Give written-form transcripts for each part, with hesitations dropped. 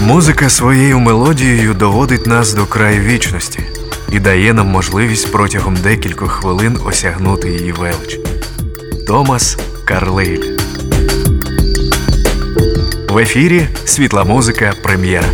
Музика своєю мелодією доводить нас до краю вічності і дає нам можливість протягом декількох хвилин осягнути її велич. Томас Карлейль. В ефірі «Світла музика. Прем'єра».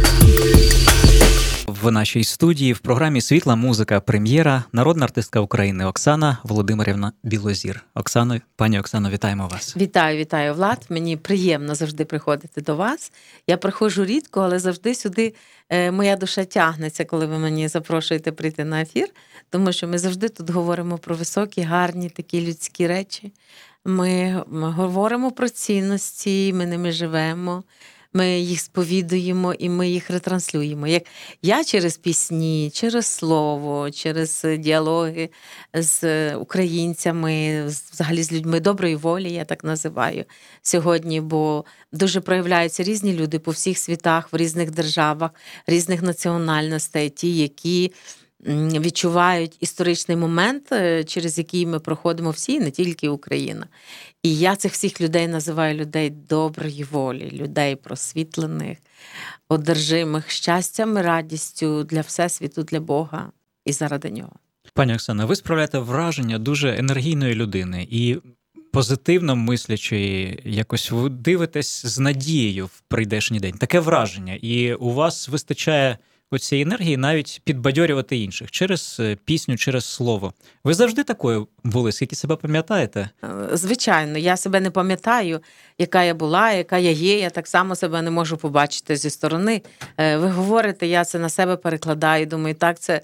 В нашій студії в програмі «Світла музика. Прем'єра» народна артистка України Оксана Володимирівна Білозір. Пані Оксано, вітаємо вас. Вітаю, Влад. Мені приємно завжди приходити до вас. Я приходжу рідко, але завжди сюди моя душа тягнеться, коли ви мені запрошуєте прийти на ефір, тому що ми завжди тут говоримо про високі, гарні такі людські речі. Ми говоримо про цінності, ми ними живемо. Ми їх сповідуємо і ми їх ретранслюємо. Як я через пісні, через слово, через діалоги з українцями, взагалі з людьми доброї волі, я так називаю сьогодні, бо дуже проявляються різні люди по всіх світах, в різних державах, різних національностей, ті, які відчувають історичний момент, через який ми проходимо всі, не тільки Україна. І я цих всіх людей називаю людей доброї волі, людей просвітлених, одержимих щастям і радістю для Всесвіту, для Бога і заради нього. Пані Оксано, ви справляєте враження дуже енергійної людини і позитивно мислячої, якось ви дивитесь з надією в прийдешній день. Таке враження. І у вас вистачає цієї енергії навіть підбадьорювати інших через пісню, через слово. Ви завжди такою були, скільки себе пам'ятаєте? Звичайно, я себе не пам'ятаю, яка я була, яка я є. Я так само себе не можу побачити зі сторони. Ви говорите, я це на себе перекладаю, думаю, так це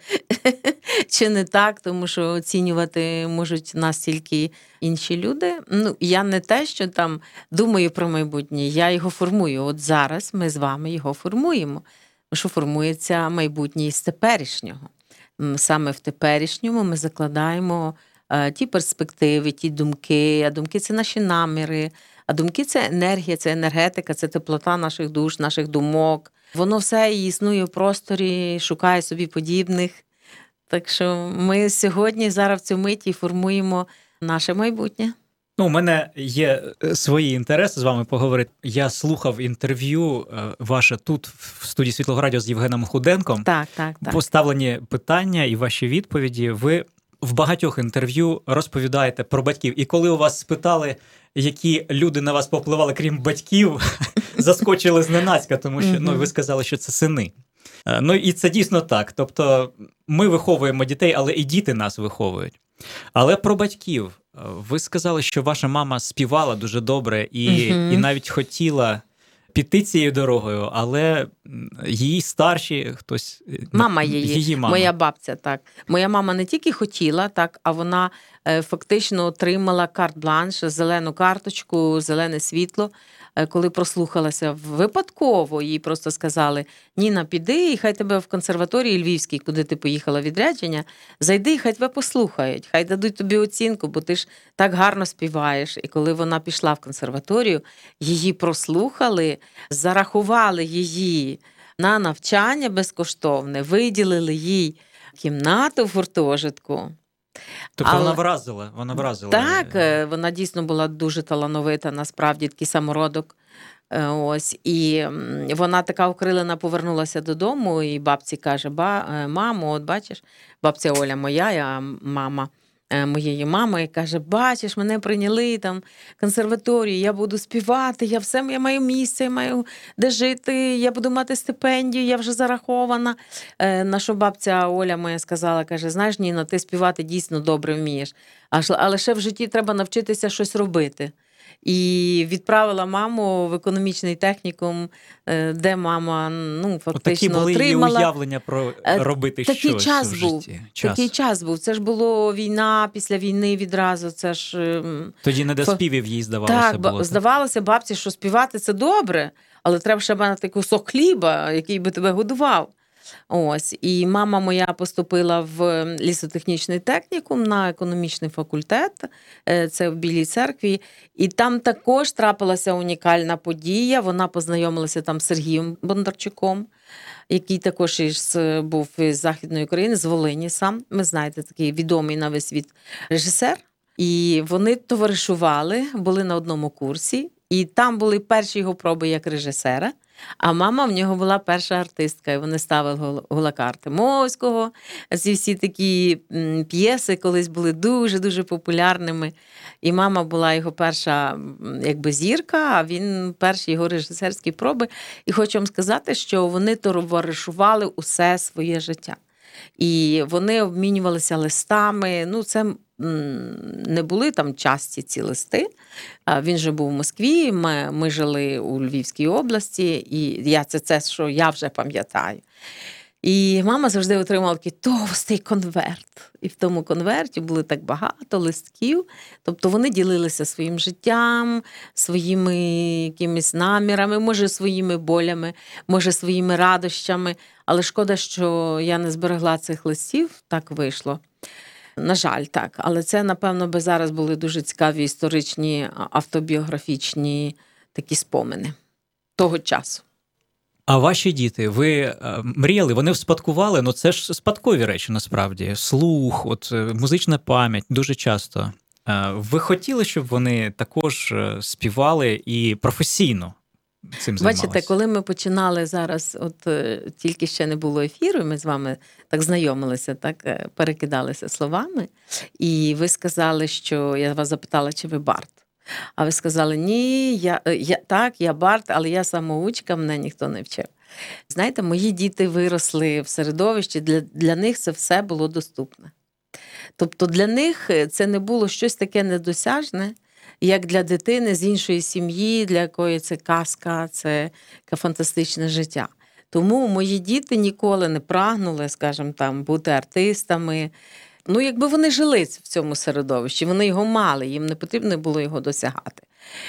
чи не так, тому що оцінювати можуть нас тільки інші люди. Я не те, що там думаю про майбутнє, я його формую. От зараз ми з вами його формуємо. Що формується майбутнє з теперішнього. Саме в теперішньому ми закладаємо ті перспективи, ті думки, а думки – це наші наміри, а думки – це енергія, це енергетика, це теплота наших душ, наших думок. Воно все існує в просторі, шукає собі подібних. Так що ми сьогодні, зараз в цю миті формуємо наше майбутнє. У мене є свої інтереси з вами поговорити. Я слухав інтерв'ю ваше тут, в студії Світлого радіо з Євгеном Худенком. Так. Поставлені питання і ваші відповіді. Ви в багатьох інтерв'ю розповідаєте про батьків. І коли у вас спитали, які люди на вас попливали, крім батьків, заскочили зненацька, тому що ви сказали, що це сини. І це дійсно так. Тобто ми виховуємо дітей, але і діти нас виховують. Але про батьків. Ви сказали, що ваша мама співала дуже добре і навіть хотіла піти цією дорогою, але її старші хтось... Мама її, моя бабця, так. Моя мама не тільки хотіла, так, а вона фактично отримала карт-бланш, зелену карточку, зелене світло, коли прослухалася випадково, їй просто сказали: Ніна, піди, і хай тебе в консерваторії Львівській, куди ти поїхала відрядження, зайди, і хай тебе послухають, хай дадуть тобі оцінку, бо ти ж так гарно співаєш. І коли вона пішла в консерваторію, її прослухали, зарахували її на навчання безкоштовне, виділили їй кімнату в гуртожитку. Тобто вона вразила. Так, вона дійсно була дуже талановита, насправді, такий самородок. І вона така окрилена повернулася додому, і бабці каже: мамо, от бачиш, бабця Оля моя, мама моєї мами, каже: бачиш, мене прийняли там в консерваторію, я буду співати, я маю місце, я маю де жити, я буду мати стипендію, я вже зарахована. На що бабця Оля моя сказала, каже: знаєш, Ніно, ти співати дійсно добре вмієш, але ще в житті треба навчитися щось робити. І відправила маму в економічний технікум, де мама фактично такі були отримала. Її уявлення про робити такий щось час в був, житті. Такий час був. Це ж було війна, після війни відразу. Це ж... Тоді не до співів їй здавалося було. Так, здавалося бабці, що співати – це добре, але треба ще мати кусок хліба, який би тебе годував. І мама моя поступила в лісотехнічний технікум на економічний факультет, це в Білій Церкві, і там також трапилася унікальна подія. Вона познайомилася там з Сергієм Бондарчуком, який також був із Західної України, з Волині сам. Ви знаєте, такий відомий на весь світ режисер. І вони товаришували, були на одному курсі. І там були перші його проби як режисера, а мама в нього була перша артистка, і вони ставили Гулака Артемовського. Ці всі такі п'єси колись були дуже-дуже популярними. І мама була його перша якби зірка, а він перші його режисерські проби. І хочу вам сказати, що вони товаришували усе своє життя. І вони обмінювалися листами. Ну, це не були там часті ці листи. Він же був в Москві, ми жили у Львівській області, і це, що я вже пам'ятаю. І мама завжди отримала такий товстий конверт. І в тому конверті були так багато листків. Тобто вони ділилися своїм життям, своїми якимись намірами, може своїми болями, може своїми радощами. Але шкода, що я не зберегла цих листів, так вийшло. На жаль, так. Але це, напевно, би зараз були дуже цікаві історичні, автобіографічні такі спомини того часу. А ваші діти, ви мріяли, вони вспадкували, ну це ж спадкові речі насправді. Слух, музична пам'ять дуже часто. Ви хотіли, щоб вони також співали і професійно цим займалися? Бачите, коли ми починали зараз, тільки ще не було ефіру, ми з вами так знайомилися, так перекидалися словами, і ви сказали, що я вас запитала, чи ви бард. А ви сказали, ні, я бард, але я самоучка, мене ніхто не вчив. Знаєте, мої діти виросли в середовищі, для них це все було доступне. Тобто для них це не було щось таке недосяжне, як для дитини з іншої сім'ї, для якої це казка, це фантастичне життя. Тому мої діти ніколи не прагнули, скажімо, там, бути артистами. Ну, якби вони жили в цьому середовищі, вони його мали, їм не потрібно було його досягати.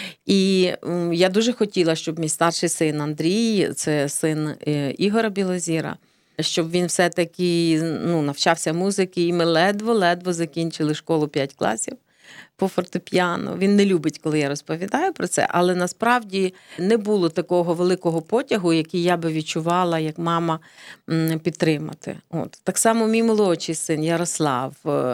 І я дуже хотіла, щоб мій старший син Андрій, це син Ігора Білозіра, щоб він все-таки навчався музики, і ми ледве закінчили школу 5 класів по фортепіано. Він не любить, коли я розповідаю про це, але насправді не було такого великого потягу, який я би відчувала, як мама, підтримати. Так само мій молодший син Ярослав,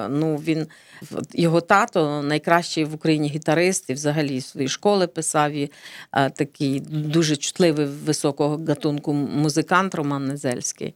його тато найкращий в Україні гітарист, і взагалі свої школи писав, і такий дуже чутливий високого гатунку музикант Роман Незельський.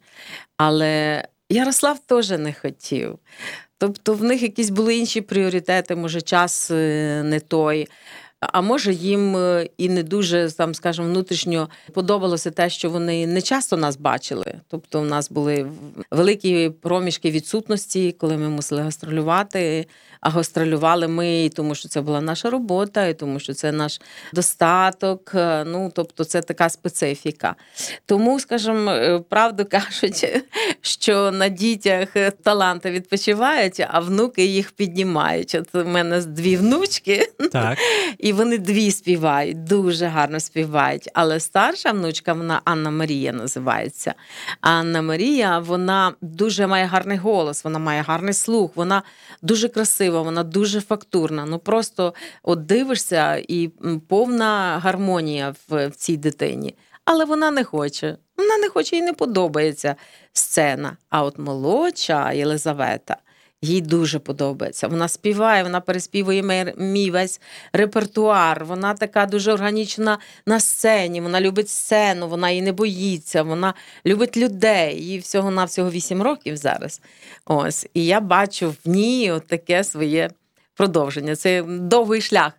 Але Ярослав теж не хотів. Тобто в них якісь були інші пріоритети, може час не той, а може їм і не дуже, там, скажімо, внутрішньо подобалося те, що вони не часто нас бачили. Тобто в нас були великі проміжки відсутності, коли ми мусили гастролювати, а гастролювали ми, тому що це була наша робота, і тому що це наш достаток, тобто це така специфіка. Тому, скажімо, правду кажуть, що на дітях таланти відпочивають, а внуки їх піднімають. От у мене 2 внучки, так. І вони 2 співають, дуже гарно співають. Але старша внучка, вона Анна Марія називається. Анна Марія, вона дуже має гарний голос, вона має гарний слух, вона дуже красива, вона дуже фактурна. Просто дивишся і повна гармонія в цій дитині. Але вона не хоче. Вона не хоче, їй не подобається сцена. А от молодша Єлизавета, їй дуже подобається. Вона співає, вона переспівує мій весь репертуар. Вона така дуже органічна на сцені, вона любить сцену, вона її не боїться, вона любить людей. Їй всього-навсього 8 років зараз. І я бачу в ній таке своє продовження. Це довгий шлях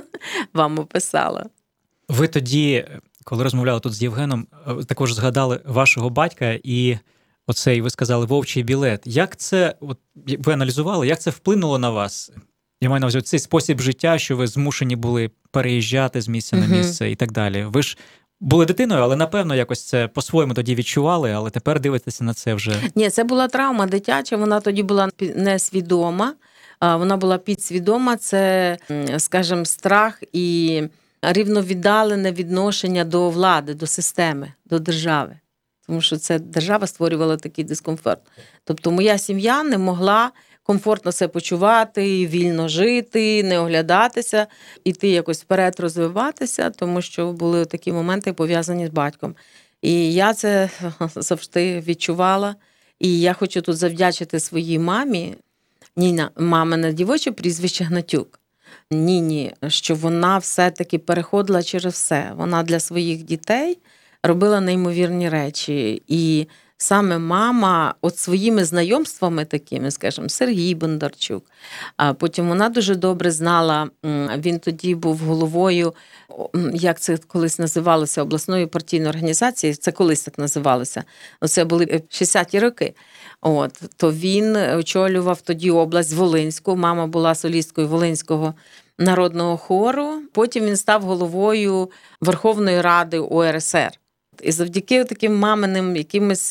вам описала. Ви тоді, коли розмовляли тут з Євгеном, також згадали вашого батька і оцей, ви сказали, вовчий білет. Як це, ви аналізували, як це вплинуло на вас? Я маю на увазі цей спосіб життя, що ви змушені були переїжджати з місця на місце і так далі. Ви ж були дитиною, але, напевно, якось це по-своєму тоді відчували, але тепер дивитеся на це вже. Ні, це була травма дитяча, вона тоді була несвідома, вона була підсвідома, це, скажімо, страх і рівновіддалене відношення до влади, до системи, до держави. Тому що це держава створювала такий дискомфорт. Тобто моя сім'я не могла комфортно себе почувати, вільно жити, не оглядатися, іти якось вперед розвиватися, тому що були такі моменти пов'язані з батьком. І я це завжди відчувала. І я хочу тут завдячити своїй мамі. Ніна, мамине дівоче прізвище Гнатюк. Ніні, що вона все-таки переходила через все. Вона для своїх дітей робила неймовірні речі. І саме мама от своїми знайомствами такими, скажімо, Сергій Бондарчук, а потім вона дуже добре знала, він тоді був головою, як це колись називалося, обласної партійної організації, це колись так називалося, це були 60-ті роки. От, то він очолював тоді область Волинську, мама була солісткою Волинського народного хору, потім він став головою Верховної Ради УРСР. І завдяки таким маминим якимось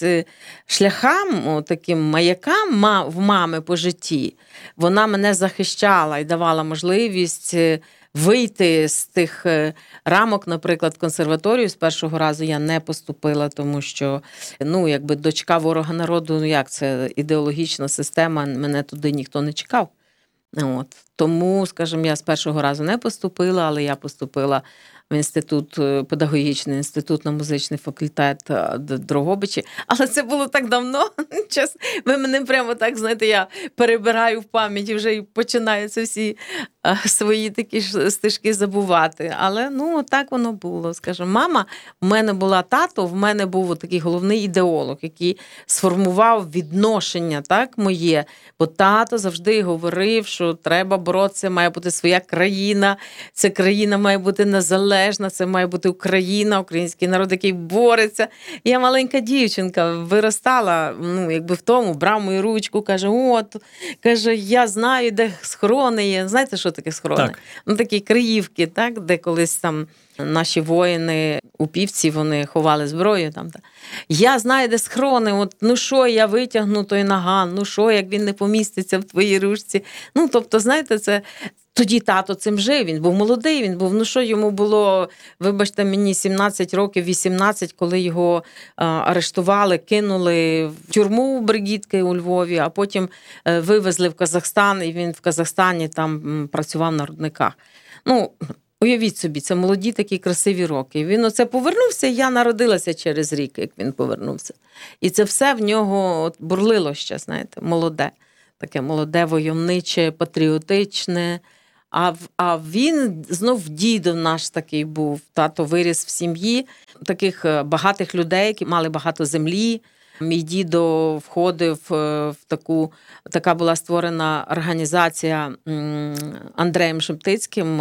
шляхам, таким маякам в мами по житті, вона мене захищала і давала можливість вийти з тих рамок, наприклад, в консерваторію з першого разу я не поступила, тому що, якби дочка ворога народу, як це ідеологічна система, мене туди ніхто не чекав. От. Тому, скажімо, я з першого разу не поступила, але я поступила в інститут, педагогічний інститут на музичний факультет Дрогобичі. Але це було так давно. Ви мене прямо так, знаєте, я перебираю в пам'яті вже і починаються всі свої такі стежки забувати. Але, так воно було. Скажімо, мама в мене була тато, в мене був такий головний ідеолог, який сформував відношення, так, моє. Бо тато завжди говорив, що треба боротися, має бути своя країна, ця країна має бути незалежна, це має бути Україна, український народ, який бореться. Я маленька дівчинка, виростала, якби в тому, брав мою ручку, каже, я знаю, де схорони є. Знаєте, що таке схорони? Так. Такі криївки, так, де колись там наші воїни, упівці, вони ховали зброю. Там. Я знаю, де схорони, що я витягну той наган, що, як він не поміститься в твоїй ручці. Тобто, знаєте, це... Тоді тато цим жив, він був молодий, він був, йому було, вибачте мені, 17 років, 18, коли його арештували, кинули в тюрму Бригітки у Львові, а потім вивезли в Казахстан, і він в Казахстані там працював на рудниках. Уявіть собі, це молоді такі красиві роки. Він оце повернувся, і я народилася через рік, як він повернувся. І це все в нього бурлило ще, знаєте, молоде. Таке молоде, войовниче, патріотичне. А він знов дідо наш такий був. Тато виріс в сім'ї таких багатих людей, які мали багато землі. Мій дідо входив в така була створена організація Андреєм Шептицьким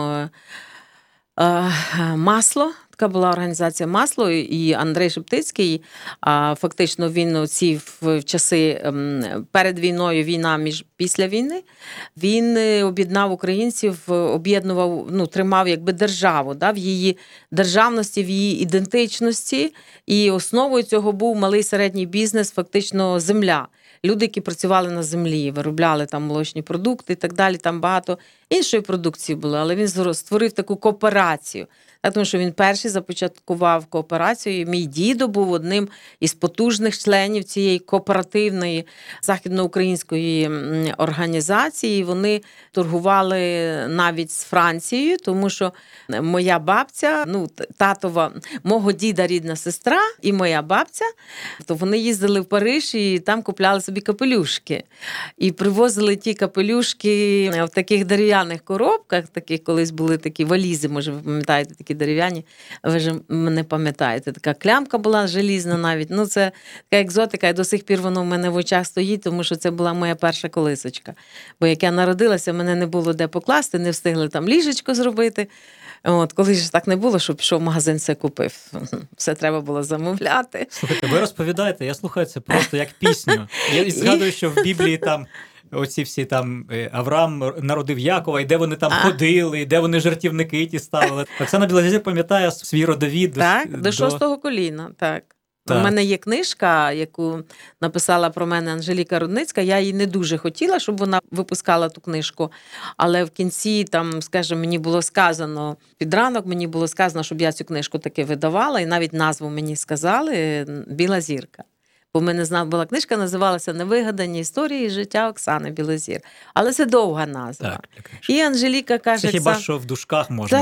«Масло». Така була організація «Масло», і Андрей Шептицький, фактично він в часи перед війною, війна після війни, він об'єднав українців, об'єднував, тримав якби державу, в її державності, в її ідентичності, і основою цього був малий середній бізнес, фактично земля. Люди, які працювали на землі, виробляли там молочні продукти і так далі, там багато іншої продукції було, але він створив таку кооперацію. Тому що він перший започаткував кооперацію, і мій дідо був одним із потужних членів цієї кооперативної західноукраїнської організації. Вони торгували навіть з Францією, тому що моя бабця, татова, мого діда рідна сестра і моя бабця, то вони їздили в Париж і там купляли собі капелюшки. І привозили ті капелюшки в таких дерев'яних коробках, таких колись були такі валізи, може ви пам'ятаєте, такі дерев'яні, ви ж не пам'ятаєте. Така клямка була желізна навіть. Це така екзотика, і до сих пір воно в мене в очах стоїть, тому що це була моя перша колисочка. Бо як я народилася, мене не було де покласти, не встигли там ліжечко зробити. Колись ж так не було, що пішов в магазин, все купив. Все треба було замовляти. Слухайте, ви розповідаєте, я слухаю це просто як пісню. Я згадую, що в Біблії там оці всі там Авраам народив Якова, і де вони там ходили, і де вони жертівники ті ставили. Оксана Білозір пам'ятає свій родовід. Так, до 6-го коліна, так. У мене є книжка, яку написала про мене Анжеліка Рудницька. Я її не дуже хотіла, щоб вона випускала ту книжку. Але в кінці, там, скажімо, мені було сказано, під ранок мені було сказано, щоб я цю книжку таки видавала. І навіть назву мені сказали «Біла зірка». Бо в мене була книжка, називалася «Невигадані історії життя Оксани Білозір». Але це довга назва. Так, і Анжеліка каже... Це хіба що в дужках можна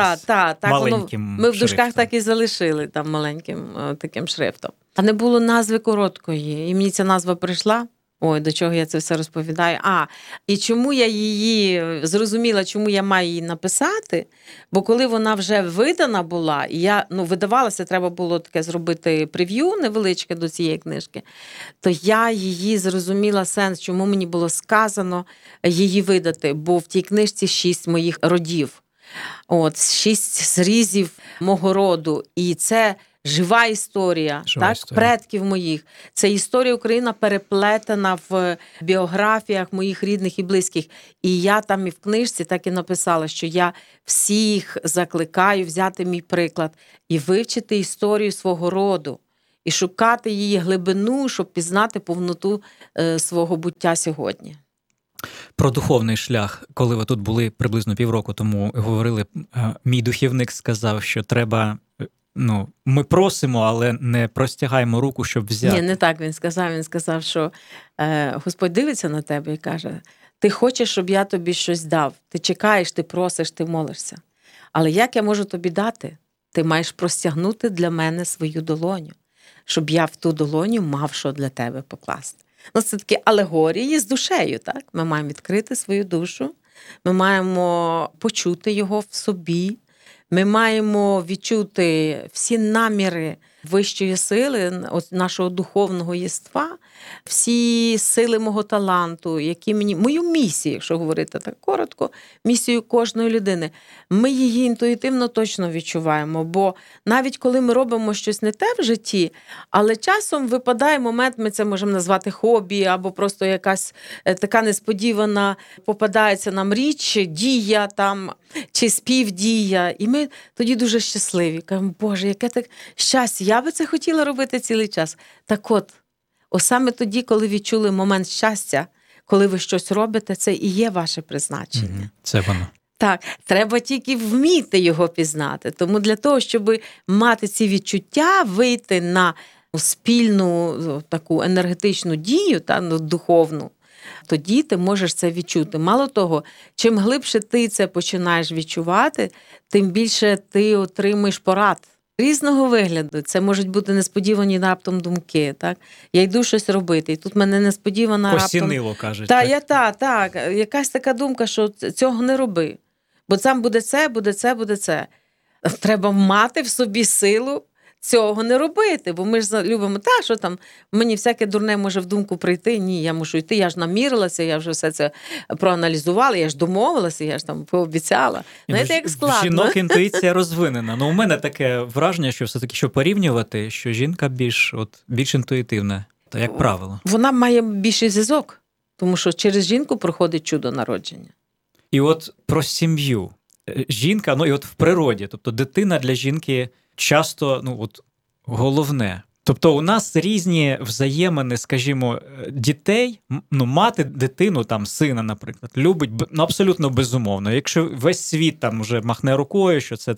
маленьким ми в дужках так і залишили там маленьким таким шрифтом. А не було назви короткої. І мені ця назва прийшла. Ой, до чого я це все розповідаю? І чому я її зрозуміла, чому я маю її написати? Бо коли вона вже видана була, і я видавалася, треба було таке зробити прев'ю невеличке до цієї книжки, то я її зрозуміла сенс, чому мені було сказано її видати, бо в тій книжці 6 моїх родів. 6 зрізів мого роду. І це жива історія, предків моїх. Це історія України переплетена в біографіях моїх рідних і близьких. І я там і в книжці так і написала, що я всіх закликаю взяти мій приклад і вивчити історію свого роду. І шукати її глибину, щоб пізнати повноту свого буття сьогодні. Про духовний шлях, коли ви тут були приблизно півроку тому, говорили, мій духівник сказав, що треба, ми просимо, але не простягаємо руку, щоб взяти. Ні, не так він сказав. Він сказав, що Господь дивиться на тебе і каже, ти хочеш, щоб я тобі щось дав. Ти чекаєш, ти просиш, ти молишся. Але як я можу тобі дати? Ти маєш простягнути для мене свою долоню, щоб я в ту долоню мав що для тебе покласти. Це такі алегорії з душею, так? Ми маємо відкрити свою душу, ми маємо почути його в собі, ми маємо відчути всі наміри вищої сили, нашого духовного єства, всі сили мого таланту, які мою місію, якщо говорити так коротко, місію кожної людини, ми її інтуїтивно точно відчуваємо, бо навіть коли ми робимо щось не те в житті, але часом випадає момент, ми це можемо назвати хобі, або просто якась така несподівана попадається нам річ, дія там, чи співдія, і ми тоді дуже щасливі. Кажемо, Боже, яке так щастя, я би це хотіла робити цілий час. Так от, саме тоді, коли відчули момент щастя, коли ви щось робите, це і є ваше призначення. Це воно. Так, треба тільки вміти його пізнати. Тому для того, щоб мати ці відчуття, вийти на спільну таку енергетичну дію, духовну, тоді ти можеш це відчути. Мало того, чим глибше ти це починаєш відчувати, тим більше ти отримуєш порад. Різного вигляду. Це можуть бути несподівані раптом думки. Так? Я йду щось робити, і тут мене несподівано раптом... Посінило, кажуть. Так. Якась така думка, що цього не роби. Бо там буде це. Треба мати в собі силу цього не робити. Бо ми ж любимо, що там, мені всяке дурне може в думку прийти. Ні, я мушу йти, я ж намірилася, я вже все це проаналізувала, я ж домовилася, я ж там пообіцяла. Знаєте, як складно. Жінок інтуїція розвинена. У мене таке враження, що все-таки, що порівнювати, що жінка більш інтуїтивна, то як правило. Вона має більший зв'язок, тому що через жінку проходить чудо народження. І про сім'ю. Жінка, і в природі, тобто дитина для жінки часто, головне. Тобто у нас різні взаємини, скажімо, дітей, мати дитину, сина, наприклад, любить абсолютно безумовно. Якщо весь світ вже махне рукою, що це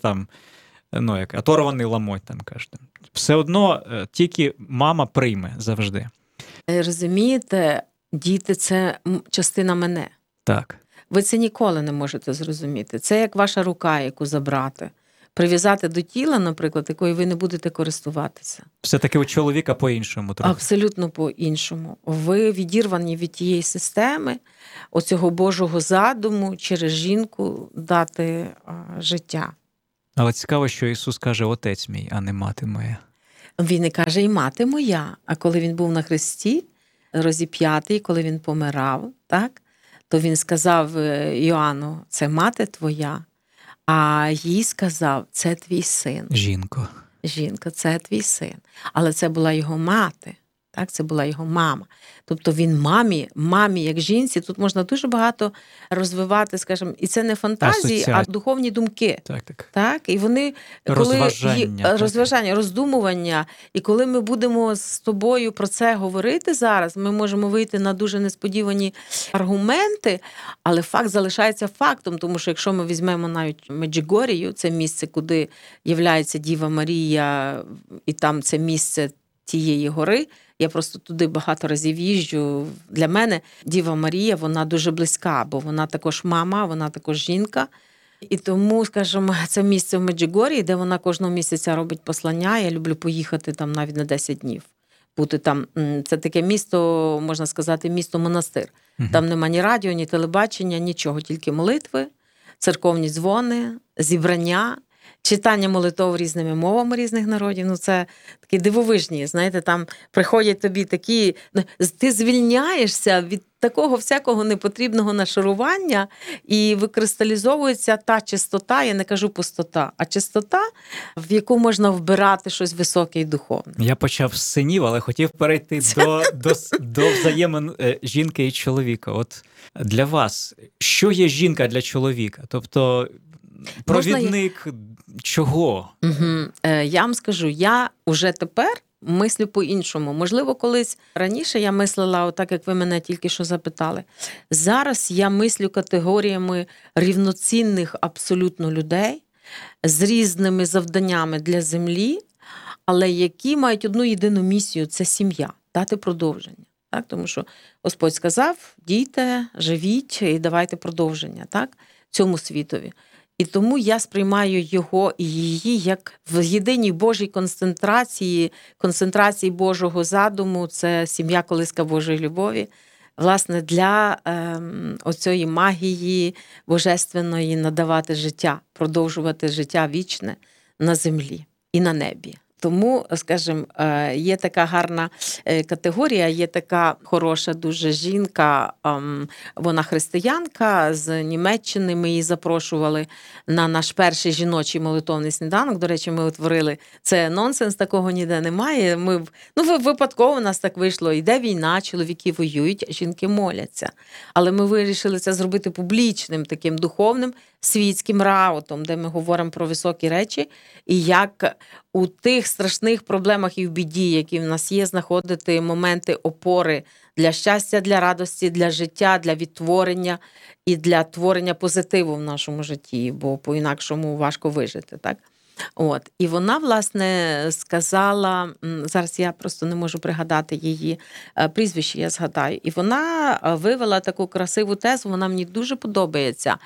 як оторваний ламоть, кажете. Все одно тільки мама прийме завжди. Розумієте, діти – це частина мене. Так. Ви це ніколи не можете зрозуміти. Це як ваша рука, яку забрати. Прив'язати до тіла, наприклад, якою ви не будете користуватися. Все-таки у чоловіка по-іншому трохи. Абсолютно по-іншому. Ви відірвані від тієї системи, оцього Божого задуму через жінку дати життя. Але цікаво, що Ісус каже «Отець мій», а не «Мати моя». Він не каже «І мати моя», а коли він був на хресті, розіп'ятий, коли він помирав, так, то він сказав Йоанну «Це мати твоя», а їй сказав «Це твій син». Жінко, це твій син. Але це була його мати. Так, це була його мама. Тобто він мамі як жінці, тут можна дуже багато розвивати, скажімо, і це не фантазії, а духовні думки. Так, і вони, розважання, роздумування. І коли ми будемо з тобою про це говорити зараз, ми можемо вийти на дуже несподівані аргументи, але факт залишається фактом, тому що якщо ми візьмемо навіть Меджигорію, це місце, куди являється Діва Марія, і там це місце тієї гори, я просто туди багато разів їжджу. Для мене Діва Марія, вона дуже близька, бо вона також мама, вона також жінка. І тому, скажімо, це місце в Меджигорії, де вона кожного місяця робить послання. Я люблю поїхати там навіть на 10 днів. бути там. Це таке місто, можна сказати, місто-монастир. Там нема ні радіо, ні телебачення, нічого, тільки молитви, церковні дзвони, зібрання, читання молитов різними мовами різних народів. Ну, це такі дивовижні, знаєте, там приходять тобі такі... Ти звільняєшся від такого всякого непотрібного нашарування і викристалізовується та чистота, я не кажу пустота, а чистота, в яку можна вбирати щось високе і духовне. Я почав з синів, але хотів перейти до взаємин жінки і чоловіка. От для вас, що є жінка для чоловіка? Тобто провідник чого? Я вам скажу, я уже тепер мислю по-іншому. Можливо, колись раніше я мислила отак, як ви мене тільки що запитали. Зараз я мислю категоріями рівноцінних абсолютно людей з різними завданнями для землі, але які мають одну єдину місію – це сім'я, дати продовження. Так? Тому що Господь сказав, дійте, живіть і давайте продовження, так? Цьому світові. І тому я сприймаю його і її як в єдиній Божій концентрації Божого задуму, це сім'я, колиска Божої любові, власне, для оцієї магії божественної надавати життя, продовжувати життя вічне на землі і на небі. Тому, скажімо, є така гарна категорія, є така хороша дуже жінка, вона християнка з Німеччини, ми її запрошували на наш перший жіночий молитовний сніданок. До речі, ми утворили, це нонсенс, такого ніде немає. Випадково у нас так вийшло, йде війна, чоловіки воюють, жінки моляться. Але ми вирішили це зробити публічним, таким духовним, світським раутом, де ми говоримо про високі речі, і як у тих страшних проблемах і в біді, які в нас є, знаходити моменти опори для щастя, для радості, для життя, для відтворення і для творення позитиву в нашому житті, бо по-інакшому важко вижити, так? От. І вона, власне, сказала, зараз я просто не можу пригадати її прізвище, я згадаю, і вона вивела таку красиву тезу, вона мені дуже подобається,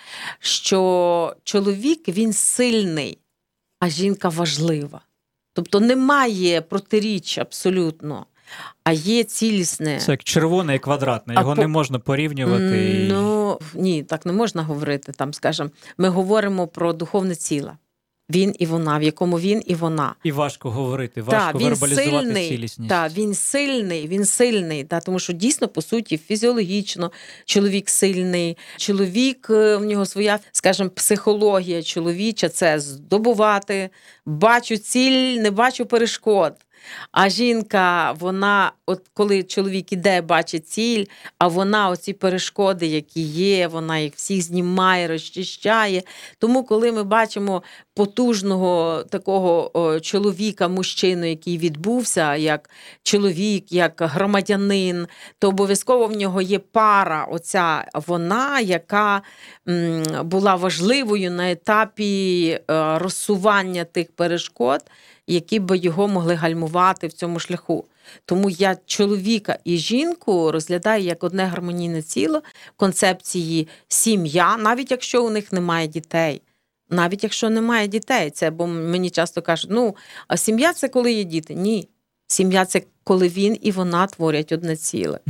що чоловік, він сильний, а жінка важлива. Тобто немає протиріч абсолютно, а є цілісне. Це як червоне і квадратне, його не можна порівнювати. Ну, ні, так не можна говорити. Там, скажімо, ми говоримо про духовне ціле. Він і вона, в якому він і вона. І важко говорити, важко вербалізувати цілісність. Так, він сильний, тому що дійсно, по суті, фізіологічно чоловік сильний. Чоловік, в нього своя, скажімо, психологія чоловіча – це здобувати, бачу ціль, не бачу перешкод. А жінка, вона, от коли чоловік іде, бачить ціль, а вона оці перешкоди, які є, вона їх всіх знімає, розчищає. Тому, коли ми бачимо потужного такого чоловіка, мужчину, який відбувся, як чоловік, як громадянин, то обов'язково в нього є пара, оця вона, яка була важливою на етапі розсування тих перешкод, які би його могли гальмувати в цьому шляху. Тому я чоловіка і жінку розглядаю як одне гармонійне ціло в концепції сім'я, навіть якщо у них немає дітей. Навіть якщо немає дітей, це, бо мені часто кажуть, а сім'я – це коли є діти. Ні. Сім'я – це коли він і вона творять одне ціле.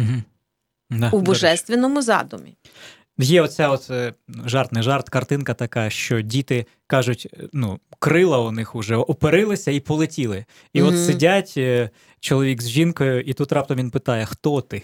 У божественному задумі. Є оця жарт, не жарт, картинка така, що діти кажуть, крила у них уже оперилися і полетіли. І от сидять чоловік з жінкою, і тут раптом він питає, хто ти?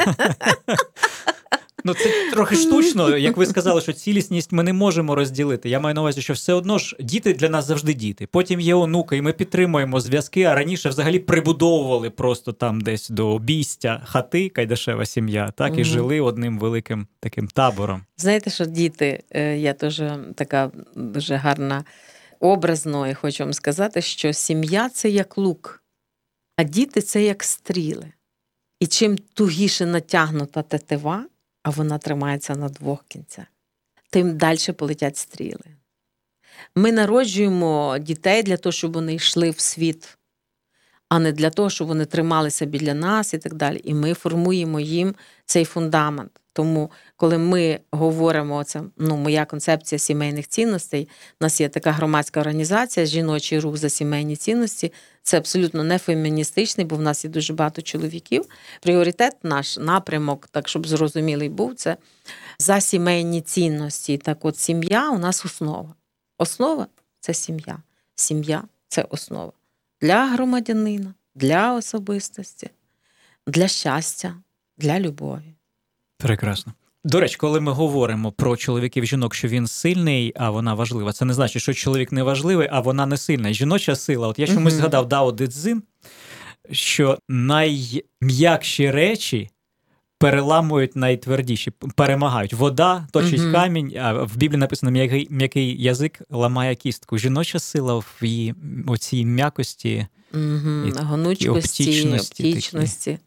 Це трохи штучно, як ви сказали, що цілісність ми не можемо розділити. Я маю на увазі, що все одно ж діти для нас завжди діти. Потім є онуки, і ми підтримуємо зв'язки, а раніше взагалі прибудовували просто там десь до обійстя хати, кайдашева сім'я, так, і жили одним великим таким табором. Знаєте, що діти, я теж така дуже гарна образно, і хочу вам сказати, що сім'я – це як лук, а діти – це як стріли. І чим тугіше натягнута тетива, а вона тримається на двох кінцях, тим далі полетять стріли. Ми народжуємо дітей для того, щоб вони йшли в світ. а не для того, щоб вони трималися біля нас і так далі. І ми формуємо їм цей фундамент. Тому, коли ми говоримо, це моя концепція сімейних цінностей, у нас є така громадська організація «Жіночий рух за сімейні цінності», це абсолютно не феміністичний, бо в нас є дуже багато чоловіків. Пріоритет наш, напрямок, так щоб зрозумілий був, це за сімейні цінності. Так от сім'я у нас основа. Основа – це сім'я. Сім'я – це основа. Для громадянина, для особистості, для щастя, для любові. Прекрасно. До речі, коли ми говоримо про чоловіків-жінок, що він сильний, а вона важлива, це не значить, що чоловік не важливий, а вона не сильна. Жіноча сила. От я чомусь згадав Дао Де Цзин, що найм'якші речі переламують найтвердіші, перемагають. Вода точить камінь, а в Біблії написано м'який язик ламає кістку. Жіноча сила в її оцій м'якості, гнучкості, оптічності.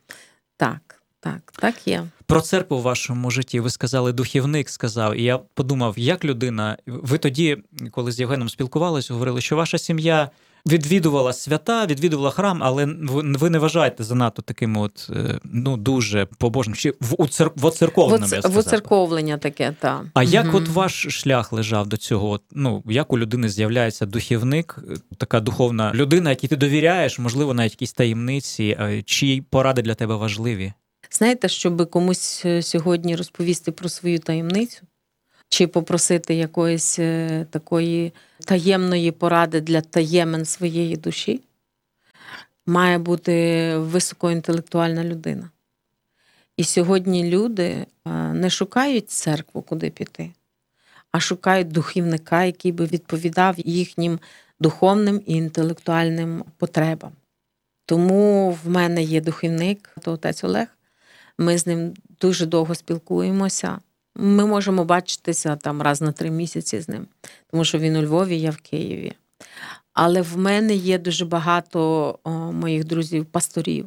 Так є. Про церкву в вашому житті ви сказали, духівник сказав, і я подумав, як людина, ви тоді, коли з Євгеном спілкувалися, говорили, що ваша сім'я відвідувала свята, відвідувала храм, але ви не вважаєте занадто таким от, дуже побожним, чи воцерковленим, я сказав. Воцерковлення таке, так. А як от ваш шлях лежав до цього? Як у людини з'являється духівник, така духовна людина, якій ти довіряєш, можливо, навіть якісь таємниці, чиї поради для тебе важливі? Знаєте, щоб комусь сьогодні розповісти про свою таємницю, чи попросити якоїсь такої таємної поради для таємин своєї душі, має бути високоінтелектуальна людина. І сьогодні люди не шукають церкву, куди піти, а шукають духівника, який би відповідав їхнім духовним і інтелектуальним потребам. Тому в мене є духівник, то отець Олег. Ми з ним дуже довго спілкуємося. Ми можемо бачитися там раз на 3 місяці з ним, тому що він у Львові, я в Києві. Але в мене є дуже багато моїх друзів-пасторів.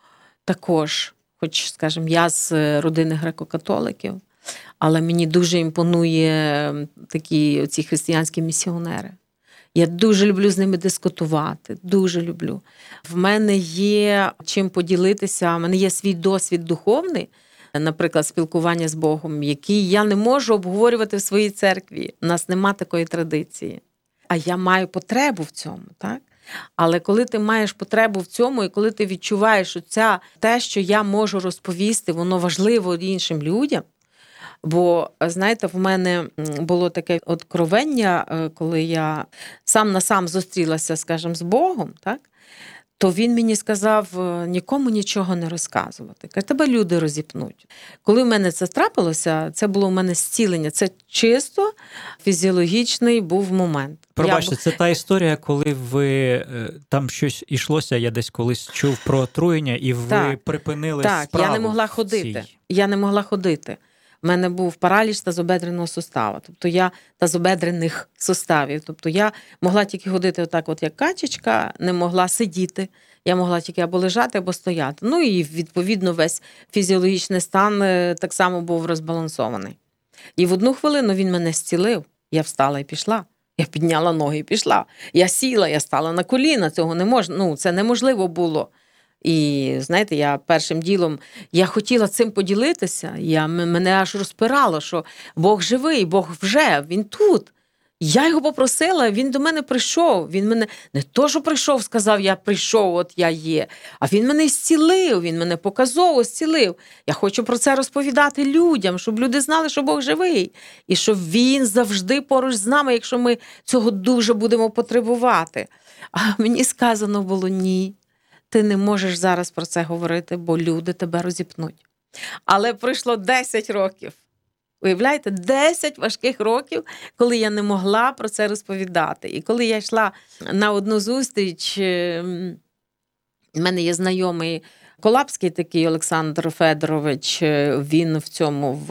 Також, хоч, скажімо, я з родини греко-католиків, але мені дуже імпонує такі оці християнські місіонери. Я дуже люблю з ними дискутувати, дуже люблю. В мене є чим поділитися, в мене є свій досвід духовний, наприклад, спілкування з Богом, який я не можу обговорювати в своїй церкві. У нас нема такої традиції. А я маю потребу в цьому, так? Але коли ти маєш потребу в цьому, і коли ти відчуваєш, що те, що я можу розповісти, воно важливо іншим людям, бо, знаєте, в мене було таке откровення, коли я сам на сам зустрілася, скажімо, з Богом, так? То він мені сказав нікому нічого не розказувати. Каже, тебе люди розіпнуть. Коли в мене це трапилося, це було в мене зцілення. Це чисто фізіологічний був момент. Пробачте, це та історія, коли ви, там щось йшлося, я десь колись чув про отруєння, і ви припинили справу. Так, я не могла ходити. Я не могла ходити. У мене був параліч тазобедреного сустава, тазобедрених суставів. Тобто я могла тільки ходити отак, от як качечка, не могла сидіти. Я могла тільки або лежати, або стояти. Ну і, відповідно, весь фізіологічний стан так само був розбалансований. І в одну хвилину він мене зцілив. Я встала і пішла. Я підняла ноги і пішла. Я сіла, я стала на коліна. Цього не можна. Це неможливо було. І, знаєте, я першим ділом, я хотіла цим поділитися, мене аж розпирало, що Бог живий, Бог він тут. Я його попросила, він до мене прийшов, він мене не то, що прийшов, сказав, я прийшов, от я є, а він мене зцілив, він мене показово зцілив. Я хочу про це розповідати людям, щоб люди знали, що Бог живий, і що він завжди поруч з нами, якщо ми цього дуже будемо потребувати. А мені сказано було ні. Ти не можеш зараз про це говорити, бо люди тебе розіпнуть. Але пройшло 10 років. Уявляєте, 10 важких років, коли я не могла про це розповідати. І коли я йшла на одну зустріч, в мене є знайомий Колапський такий Олександр Федорович, він в цьому,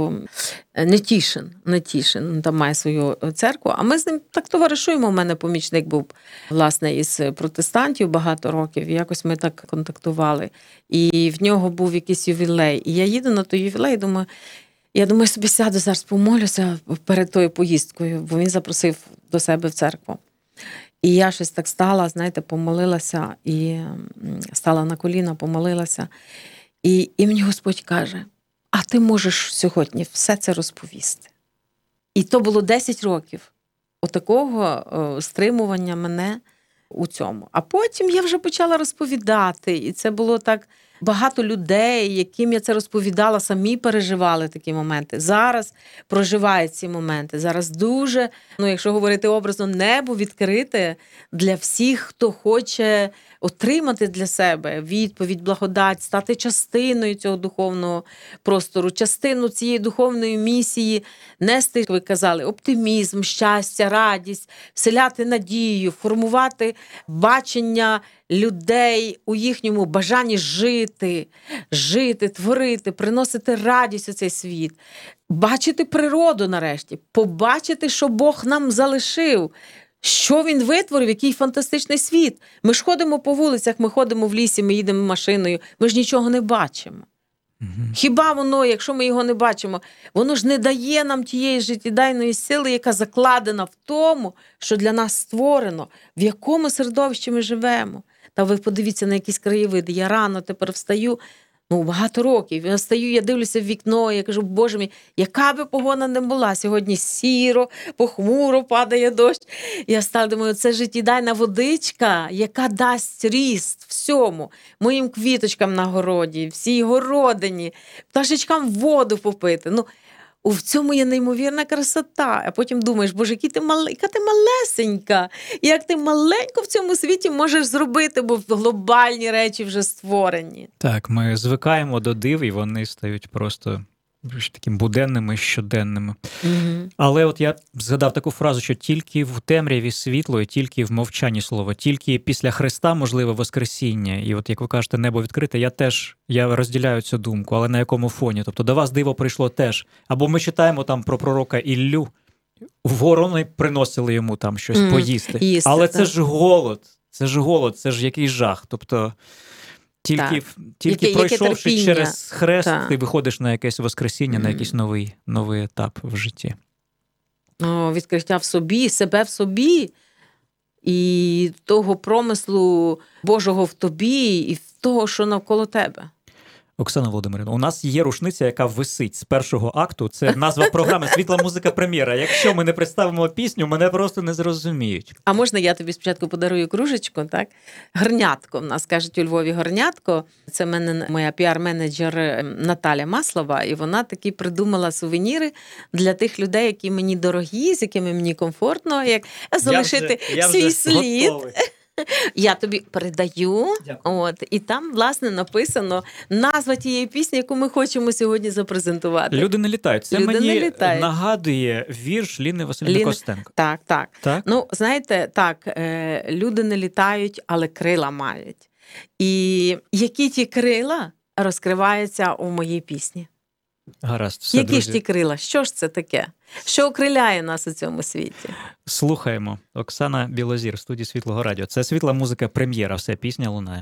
Нетішин, там має свою церкву, а ми з ним так товаришуємо, у мене помічник був, власне, із протестантів багато років, і якось ми так контактували, і в нього був якийсь ювілей, і я їду на той ювілей, я думаю, собі сяду, зараз помолюся перед тою поїздкою, бо він запросив до себе в церкву. І я щось так стала, знаєте, помолилася, і стала на коліна, помолилася. І мені Господь каже, а ти можеш сьогодні все це розповісти. І то було 10 років отакого стримування мене у цьому. А потім я вже почала розповідати, і це було так, багато людей, яким я це розповідала, самі переживали такі моменти. Зараз проживають ці моменти. Зараз дуже, якщо говорити образно, небо відкрите для всіх, хто хоче отримати для себе відповідь, благодать, стати частиною цього духовного простору, частину цієї духовної місії, нести, як ви казали, оптимізм, щастя, радість, вселяти надію, формувати бачення людей у їхньому бажанні жити, творити, приносити радість у цей світ, бачити природу нарешті, побачити, що Бог нам залишив, що Він витворив, який фантастичний світ. Ми ж ходимо по вулицях, ми ходимо в лісі, ми їдемо машиною, ми ж нічого не бачимо. Хіба воно, якщо ми його не бачимо, воно ж не дає нам тієї життєдайної сили, яка закладена в тому, що для нас створено, в якому середовищі ми живемо. Та ви подивіться на якісь краєвиди. Я рано тепер встаю, багато років. Я встаю, я дивлюся в вікно, я кажу, Боже мій, яка би погода не була, сьогодні сіро, похмуро, падає дощ. Я встала, думаю, це життєдайна водичка, яка дасть ріст всьому, моїм квіточкам на городі, всій городині, пташечкам воду попити. В цьому є неймовірна красота. А потім думаєш, Боже, яка ти малесенька, як ти маленько в цьому світі можеш зробити, бо глобальні речі вже створені. Так, ми звикаємо до див, і вони стають просто такими буденними, щоденними. Угу. Але от я згадав таку фразу, що тільки в темряві світло, і тільки в мовчанні слово, тільки після Христа можливе воскресіння. І от, як ви кажете, небо відкрите, я розділяю цю думку, але на якому фоні? Тобто до вас диво прийшло теж. Або ми читаємо там про пророка Іллю, ворони приносили йому там щось поїсти. Але це ж голод, це ж якийсь жах. Тобто тільки пройшовши через хрест, ти виходиш на якесь воскресіння, на якийсь новий етап в житті. Відкриття в собі, себе в собі, і того промислу Божого в тобі, і в того, що навколо тебе. Оксана Володимирівна, у нас є рушниця, яка висить з першого акту. Це назва програми «Світла музика прем'єра». Якщо ми не представимо пісню, мене просто не зрозуміють. А можна я тобі спочатку подарую кружечку, так? Горнятко, в нас кажуть у Львові горнятко. Це моя піар-менеджер Наталя Маслова, і вона таки придумала сувеніри для тих людей, які мені дорогі, з якими мені комфортно, як залишити свій слід. Готовий. Я тобі передаю, і там, власне, написано назва тієї пісні, яку ми хочемо сьогодні запрезентувати. «Люди не літають». Це мені нагадує вірш Ліни Василівни Костенко. Так. Знаєте, люди не літають, але крила мають. І які ті крила розкриваються у моїй пісні? Гаразд, все, які друзі. ж ті крила? Що ж це таке? Що окриляє нас у цьому світі? Слухаємо. Оксана Білозір в студії Світлого радіо. Це «Світла музика прем'єра». Все, пісня лунає.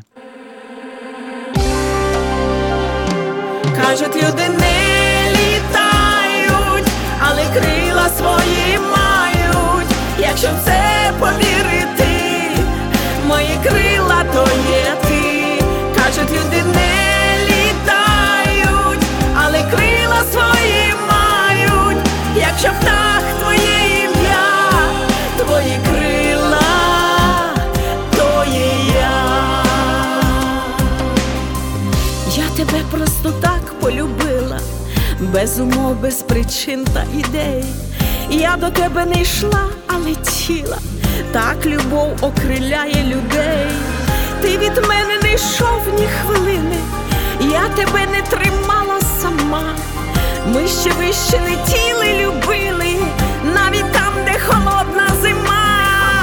Кажуть, люди не літають, але крила свої мають. Якщо в це повірити, мої крила то є ти. Кажуть, люди не літають, але крила свої мають. Якщо птах твоє ім'я, твої крила, то є я. Я тебе просто так полюбила, без умов, без причин та ідей. Я до тебе не йшла, а летіла, так любов окриляє людей. Ти від мене не йшов ні хвилини, я тебе не тримала сама. Ми ще вище летіли, любили, навіть там, де холодна зима.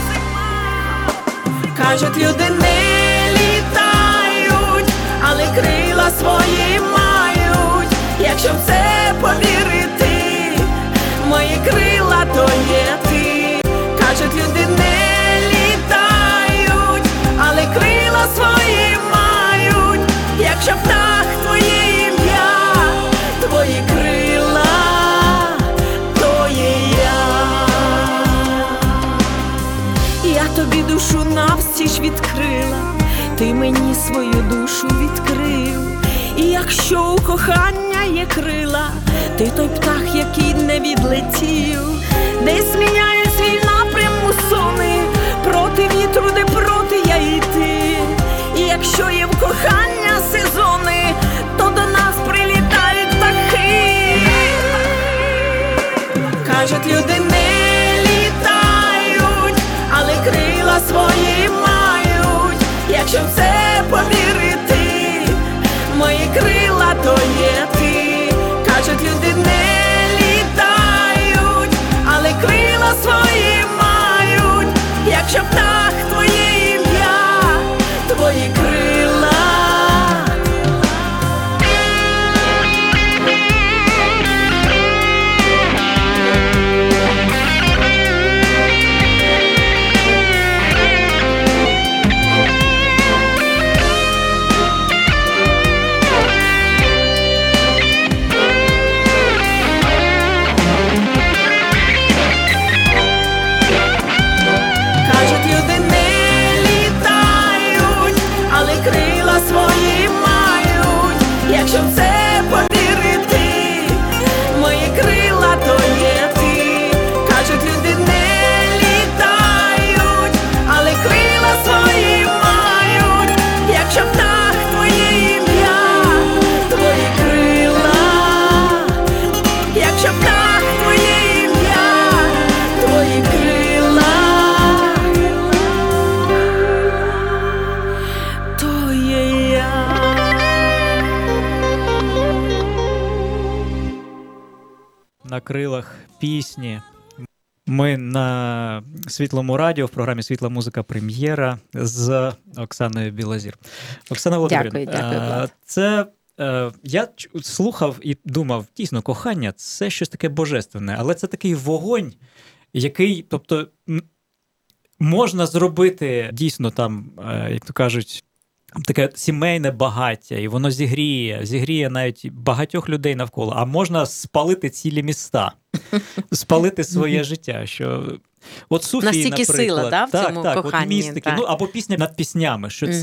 Кажуть, люди не літають, але крила свої мають. Якщо в це повірити, мої крила то є ти. Кажуть, люди не літають, але крила свої мають. Якщо птах твоє ім'я, твої крила, то є я. Я відкрила, ти мені свою душу відкрив. І якщо у кохання є крила, ти той птах, який не відлетів, десь міняє свій напрям мусони, проти вітру, де проти я йти. І якщо є в кохання сезони, то до нас прилітають птахи. Кажуть, люди не літають, але крила свої мають. Якщо в це повірити, мої крила то є ти. Кажуть, люди не літають, але крила свої мають. Якщо птах твоє ім'я, твої крила. Кажуть, люди не літають, але крила свої мають. Якщо в це повірити, мої крила то є ти. Кажуть, люди не літають, але крила свої мають. Якщо птах твоє ім'я, твої крила. Якщо птах твоє ім'я, твої крила. То є я. На крилах пісні. Ми на Світлому радіо в програмі «Світла музика. Прем'єра» з Оксаною Білозір. Оксана Володимирівна, Дякую, Влад. це я слухав і думав, дійсно, кохання – це щось таке божественне, але це такий вогонь, який, тобто, можна зробити дійсно там, як то кажуть, таке сімейне багаття, і воно зігріє навіть багатьох людей навколо, а можна спалити цілі міста, спалити своє життя, що... От Суфії, Настільки наприклад, сила, да, в цьому коханні, от містики, так. ну, або пісня над піснями, що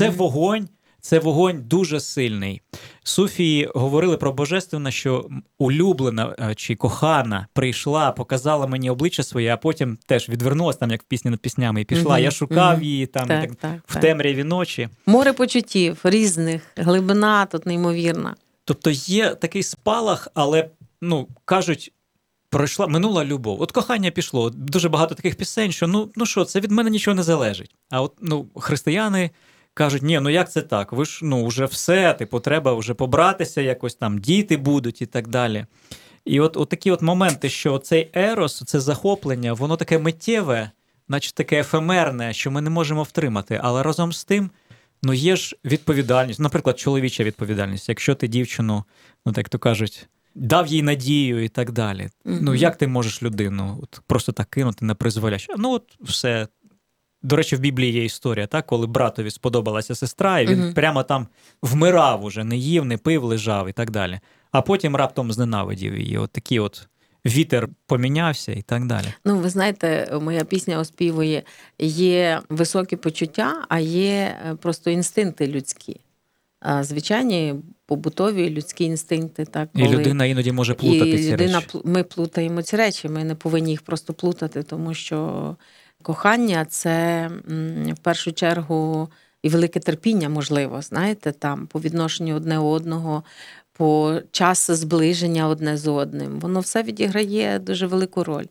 це вогонь дуже сильний. Суфії говорили про божественне, що улюблена чи кохана прийшла, показала мені обличчя своє, а потім теж відвернулась, там, як в пісні над піснями, і пішла. Я шукав її там в темряві ночі. Море почуттів різних, глибина тут неймовірна. Тобто є такий спалах, але, ну, кажуть, пройшла минула любов. От кохання пішло. Дуже багато таких пісень, що ну що, це від мене нічого не залежить. А от, ну, християни кажуть, ні, ну як це так? Ви ж, ну, вже все, типу, треба вже побратися якось там, діти будуть і так далі. І от такі от моменти, що цей ерос, це захоплення, воно таке миттєве, наче таке ефемерне, що ми не можемо втримати. Але разом з тим, ну, є ж відповідальність, наприклад, чоловіча відповідальність. Якщо ти дівчину, ну, так то кажуть, дав їй надію і так далі. Ну, як ти можеш людину от просто так кинути на призволяще? Ну, от все. До речі, в Біблії є історія, так, коли братові сподобалася сестра, і він прямо там вмирав уже, не їв, не пив, лежав і так далі. А потім раптом зненавидів її. От такий от вітер помінявся і так далі. Ну, ви знаєте, моя пісня оспівує, є високі почуття, а є просто інстинкти людські. Звичайні побутові людські інстинкти. Так, коли... І людина іноді може плутати ці речі. Ми плутаємо ці речі, ми не повинні їх просто плутати, тому що кохання – це в першу чергу і велике терпіння, можливо, знаєте, там по відношенню одне одного, по час зближення одне з одним. Воно все відіграє дуже велику роль.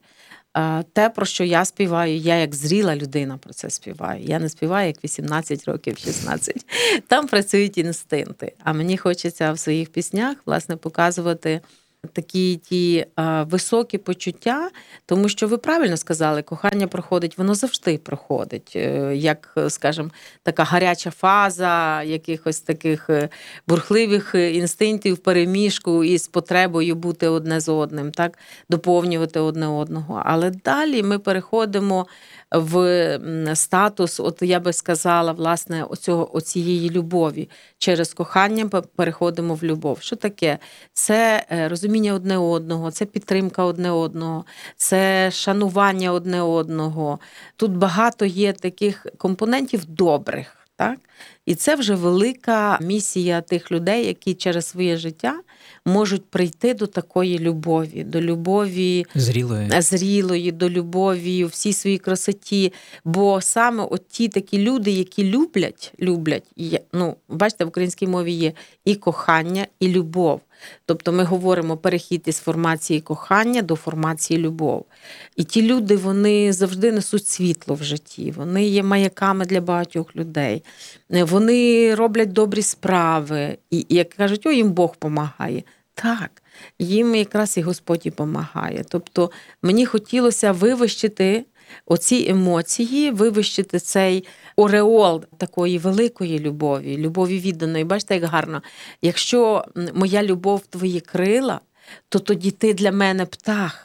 Те, про що я співаю, я як зріла людина про це співаю. Я не співаю як 18 років, 16. Там працюють інстинкти. А мені хочеться в своїх піснях, власне, показувати такі ті високі почуття, тому що ви правильно сказали, кохання проходить, воно завжди проходить, як, скажімо, така гаряча фаза якихось таких бурхливих інстинктів переміжку із потребою бути одне з одним, так, доповнювати одне одного. Але далі ми переходимо в статус, от я би сказала, власне, оцієї любові. Через кохання переходимо в любов. Що таке? Це розуміння одне одного, це підтримка одне одного, це шанування одне одного. Тут багато є таких компонентів добрих. Так? І це вже велика місія тих людей, які через своє життя можуть прийти до такої любові, до любові зрілої, до любові у всій своїй красоті. Бо саме от ті такі люди, які люблять, бачите, в українській мові є і кохання, і любов. Тобто ми говоримо перехід із формації кохання до формації любов. І ті люди, вони завжди несуть світло в житті, вони є маяками для багатьох людей, вони роблять добрі справи, і як кажуть, їм Бог помагає. Так, їм якраз і Господь і помагає. Тобто мені хотілося вивищити оці емоції, вивищити цей ореол такої великої любові відданої. Бачите, як гарно. Якщо моя любов – твої крила, то тоді ти для мене птах.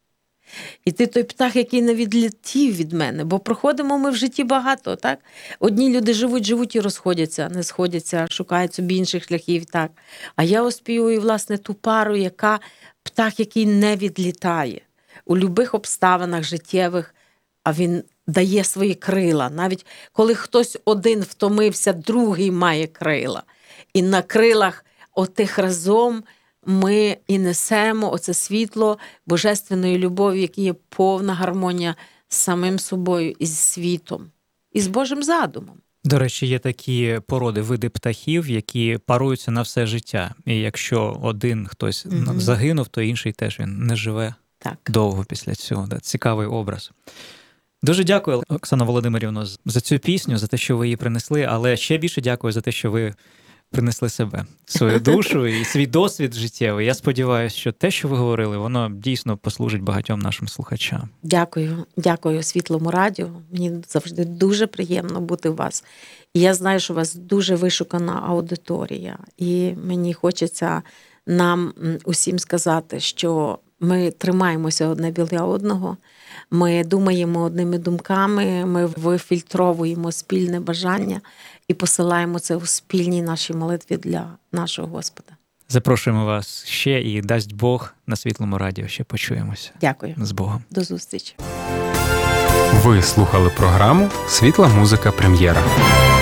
І ти той птах, який не відлетів від мене. Бо проходимо ми в житті багато, так? Одні люди живуть і розходяться, не сходяться, шукають собі інших шляхів, так. А я оспівую, власне, ту пару, яка птах, який не відлітає. У любих обставинах життєвих, а він дає свої крила. Навіть коли хтось один втомився, другий має крила. І на крилах отих разом ми і несемо оце світло божественної любові, яка є повна гармонія з самим собою і з світом, і з Божим задумом. До речі, є такі породи, види птахів, які паруються на все життя. І якщо один хтось загинув, то інший теж він не живе довго після цього. Цікавий образ. Дуже дякую, Оксана Володимирівна, за цю пісню, за те, що ви її принесли, але ще більше дякую за те, що ви принесли себе, свою душу і свій досвід життєвий. Я сподіваюся, що те, що ви говорили, воно дійсно послужить багатьом нашим слухачам. Дякую Світлому радіо. Мені завжди дуже приємно бути у вас. І я знаю, що у вас дуже вишукана аудиторія. І мені хочеться нам усім сказати, що ми тримаємося одне біля одного, ми думаємо одними думками, ми вифільтровуємо спільне бажання і посилаємо це у спільній нашій молитві для нашого Господа. Запрошуємо вас ще і дасть Бог на Світлому радіо. Ще почуємося. Дякую. З Богом. До зустрічі. Ви слухали програму «Світла музика прем'єра».